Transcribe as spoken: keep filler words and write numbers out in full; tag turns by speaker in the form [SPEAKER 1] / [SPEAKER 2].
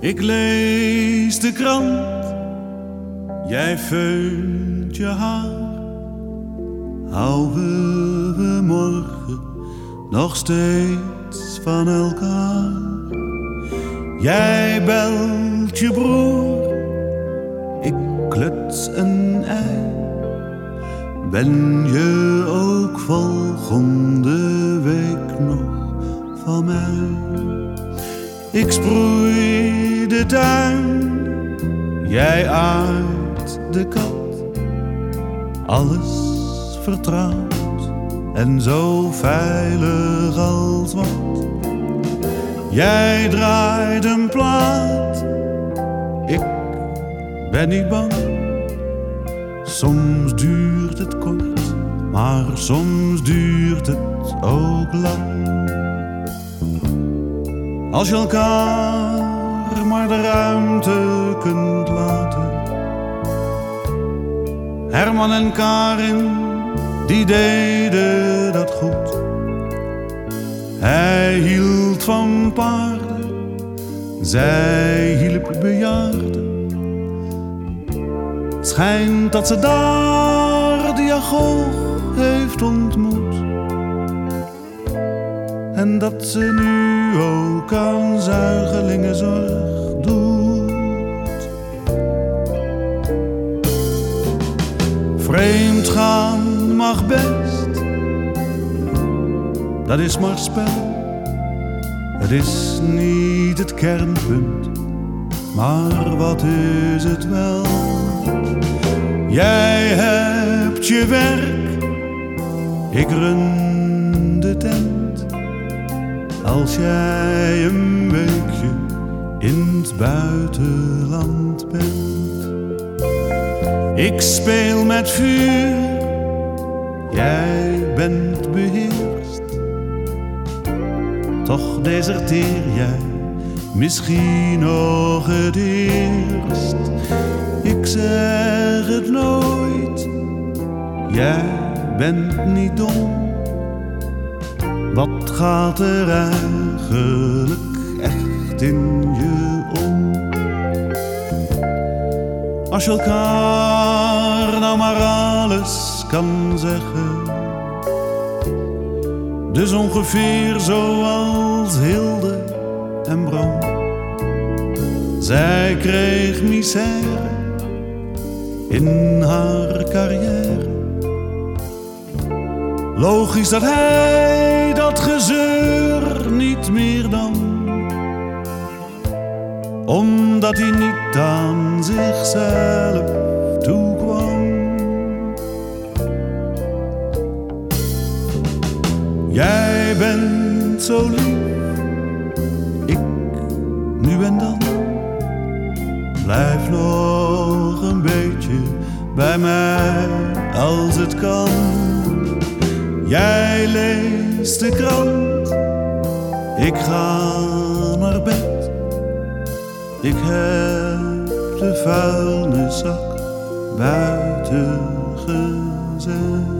[SPEAKER 1] Ik lees de krant, jij feunt je haar. Houden we morgen nog steeds van elkaar? Jij belt je broer, ik kluts een ei. Ben je ook volgende week nog van mij? Ik sproei de tuin, jij aardt de kat. Alles vertrouwd en zo veilig als wat. Jij draait een plaat, ik ben niet bang. Soms duurt het kort, maar soms duurt het ook lang. Als je elkaar maar de ruimte kunt laten. Herman en Karin, die deden dat goed. Hij hield van paarden, zij hielp bejaarden. Het schijnt dat ze daar Diagoog heeft ontmoet. En dat ze nu ook aan zuigelingenzorg doet. Vreemd gaan mag best, dat is maar spel. Het is niet het kernpunt, maar wat is het wel? Jij hebt je werk, ik run de tent. Als jij een weekje in het buitenland bent. Ik speel met vuur, jij bent beheerst. Toch deserteer jij misschien nog het eerst. Ik zeg het nooit, jij bent niet dom. Wat gaat er eigenlijk echt in je om? Als je elkaar nou maar alles kan zeggen. Dus ongeveer zoals Hilde en Bram. Zij kreeg misère in haar carrière. Logisch dat hij dat gezeur niet meer dan. Omdat hij niet aan zichzelf toekwam. Jij bent zo lief, ik nu en dan. Blijf nog een beetje bij mij als het kan. Jij leest de krant, ik ga naar bed. Ik heb de vuilniszak buiten gezet.